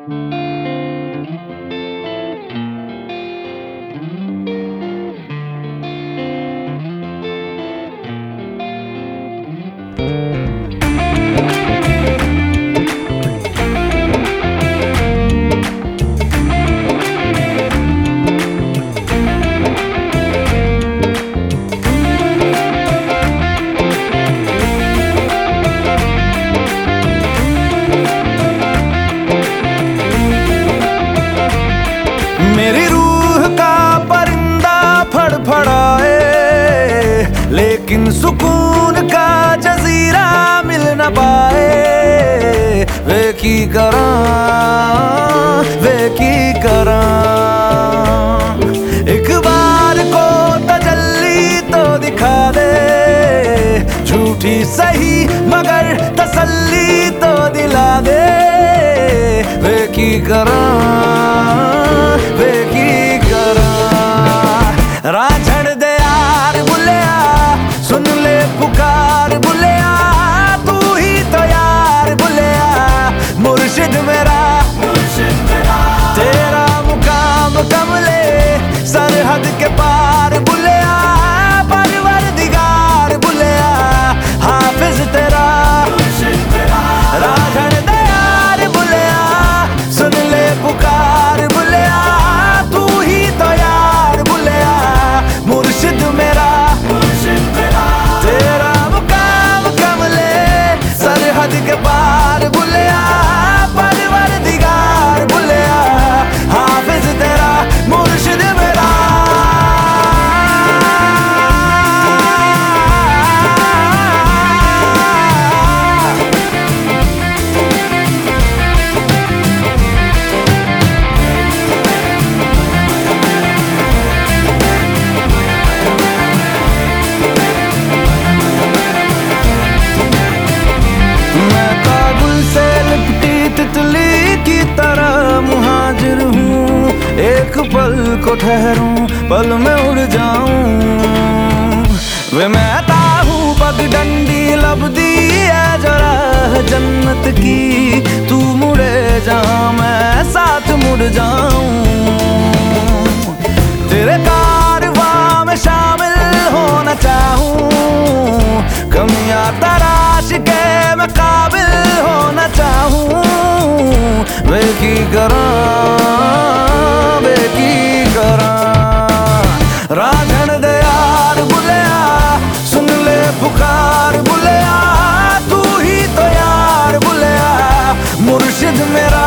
मेरी रूह का परिंदा फड़फड़ाए, लेकिन सुकून का जजीरा मिल न पाए। वे की करा एक बार को तजल्ली तो दिखा दे, झूठी सही मगर तसल्ली तो दिला दे। वे की करा राझड़ दे यार बुलिया, सुन ले पुकार बुलिया, तू ही तो यार बुलिया। मुर्शिद मेरा तेरा मुकाम कमले सरहद के पार बुलिया। परवरदिगार बुलिया हाफिज तेरा राझड़ दे यार बुलिया, सुन ले पुकार बुलिया, तू ही तो यार बुलिया। मुर्शिद मेरा तेरा मुकाम कमले सरहद के पार बुलिया। परवरदिगार बुलिया हाफिज तेरा मुर्शिद मेरा। एक पल को ठहरूं, पल में उड़ जाऊं। वे मैं ताहूं पगडंडी लबदी है जरा जन्नत की। तू मुड़े जहां मैं साथ मुड़ जाऊं। तेरे कारवां में शामिल होना चाहूं, कमियां तराश के मैं काबिल होना चाहूं। वे की करा राझड़ दे यार बुलिया, सुन ले पुकार बुलिया, तू ही तो यार बुलिया। मुर्शिद मेरा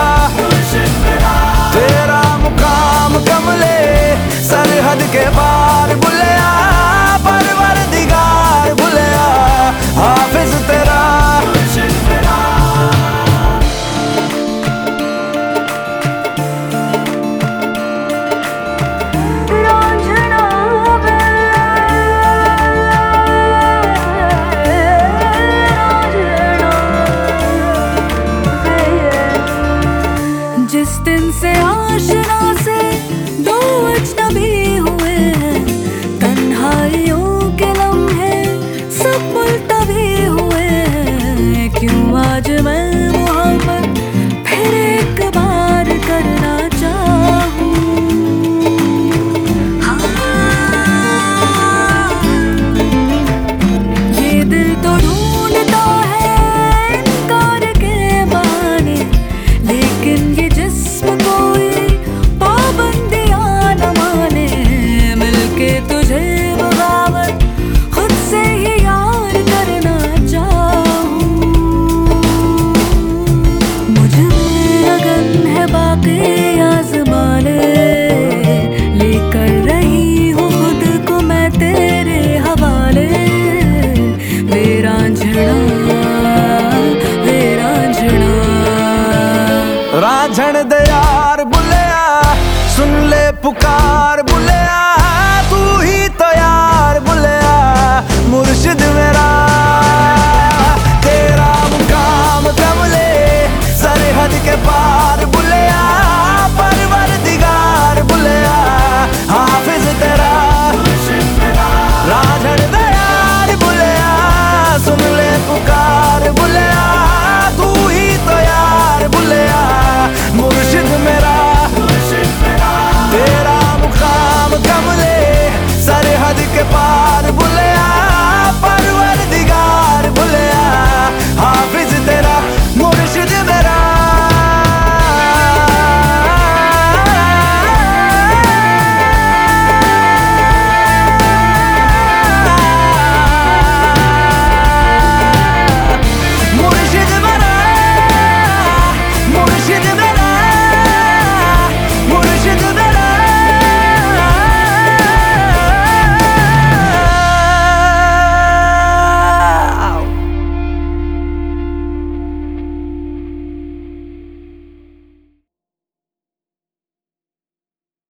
तेरा मुकाम कमले सरहद के पार बुलिया। परवरदिगार बुलिया हाफिज तेरा जिस दिन से आशना से दो अजनबी हुए हैं, तन्हाइयों के लम्हे सब मुल्तवी हुए हैं। क्यों आज मैं मोहब्बत फिर एक बार करना चाहूं। ये दिल तो ढूंढता है इनकार के बहाने, लेकिन ये कोई पाबंदियां न माने। मिलके तुझे बगावत खुद से ही यार करना चाहूं। मुझ में लगन है बाकी आज़माने, लेकर रही हूँ खुद को मैं तेरे हवाले। वे रांझना राझड़ दे